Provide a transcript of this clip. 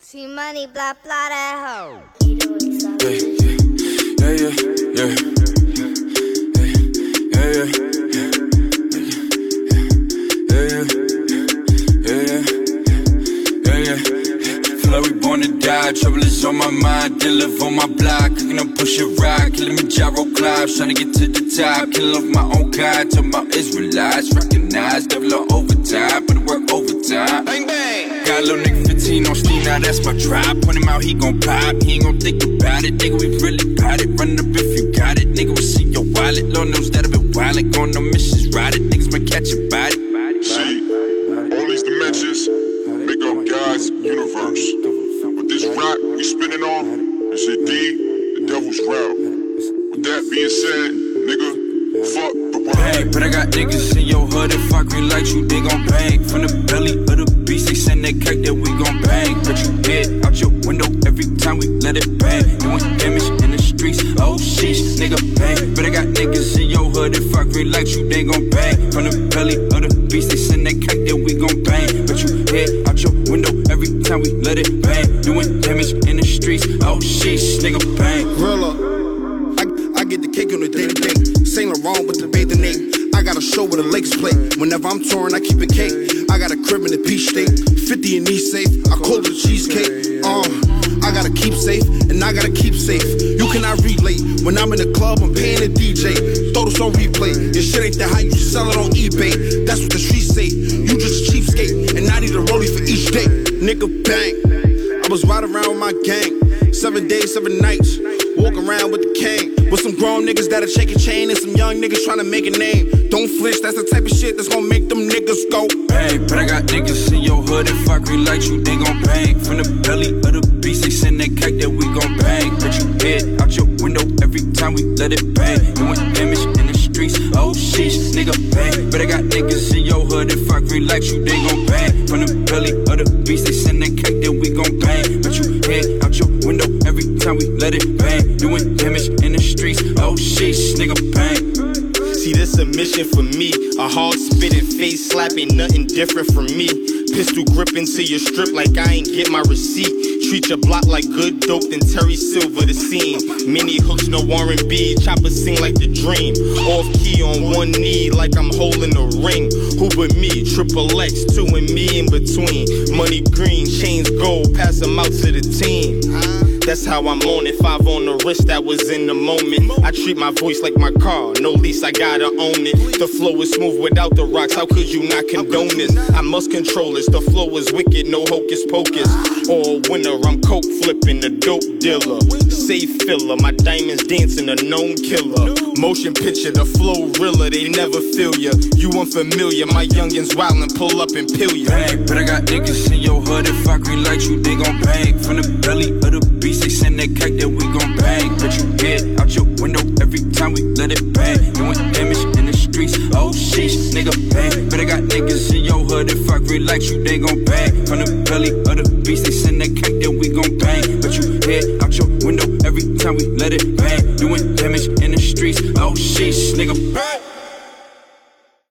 See money, blah, blah, that hoe. Feel like we born to die, trouble is on my mind. Still live on my block, cooking up, push it rock, killing me gyro climbs, trying to get to the top, killing off my own kind, talking about Israelites, recognize, devil on overtime, but work overtime. Bang bang. Got a little nigga 15 on steam, now that's my drop. Point him out, he gon' pop, he ain't gon' think about it. Nigga, we really got it, run up if you got it. Nigga, we see your wallet, Lord knows that I've been wildin', going on missions, ride it. Niggas might catch a body. See, all these dimensions make up God's universe. But this rock we spinning on is indeed the devil's route. With that being said, nigga, fuck the world. Bang, but I got niggas in your hood, if I green like you, they gon' bang. From the belly of the beast, they send that cake that we gon' bang. But you head out your window every time we let it bang. Doing damage in the streets, oh sheesh, nigga bang. But I got niggas in your hood, if I green like you, they gon' bang. From the belly of the beast, they send that cake that we gon' bang. But you head out your window every time we let it bang. Doing damage in the streets, oh sheesh, nigga bang. Gorilla, I get the cake on the day-to-day. Saint Laurent with the bathing name. I got a show with a Lakes play. Whenever I'm touring, I keep a cake. I got a crib in the Peach State, 50 in East Safe. I call it a cheesecake. I gotta keep safe, and I gotta keep safe. You cannot relate. When I'm in the club, I'm paying the DJ. Throw this on replay. Your shit ain't that high, you sell it on eBay. That's what the streets say. You just a cheapskate, and I need a rollie for each day. Nigga bang. I was riding around with my gang. 7 days, 7 nights. Walk around with the cane. With some grown niggas that'll shake a chain, and some young niggas trying to make a name. Don't flinch, that's the type of shit that's gonna make them niggas go bang. But I got niggas in your hood, if I green like you, they gon' bang. From the belly of the beast, they send that cake that we gon' bang. But you head out your window every time we let it bang. Doing damage in the streets, oh sheesh, nigga bang. But I got niggas in your hood, if I green like you, they gon' bang. From the belly of the beast, they send that cake that we gon' bang. But you head out your window every time we let it bang. Doing damage in the streets, oh sheesh, nigga bang. See, this a mission for me. A hard spitting, face slapping, nothing different from me. Pistol gripping to your strip like I ain't get my receipt. Treat your block like good dope, then Terry Silver the scene. Many hooks, no R&B. Chopper sing like the dream. Off key on one knee like I'm holding a ring. Who but me? Triple X, 2 and me in between. Money green, chains gold, pass them out to the team. That's how I'm on it, 5 on the wrist, that was in the moment. I treat my voice like my car, no lease, I gotta own it. The flow is smooth without the rocks, how could you not condone this? I must control this, the flow is wicked, no hocus pocus. All winter, I'm coke flipping, the dope dealer. Safe filler, my diamonds dancing, a known killer. Motion picture, the flow realer, they never feel ya. You unfamiliar, my youngins wildin', pull up and pill ya. Bang, but I got niggas in your hood, if I green like you, they gon' bang. From the belly of the beast, they send that cake that we gon' bang. But you head out your window every time we let it bang. Doing damage in the streets, oh sheesh, nigga bang. But I got niggas in your hood, if I green like you, they gon' bang. From the belly of the beast, they send that cake that we gon' bang. But you head out your window every time we let it bang.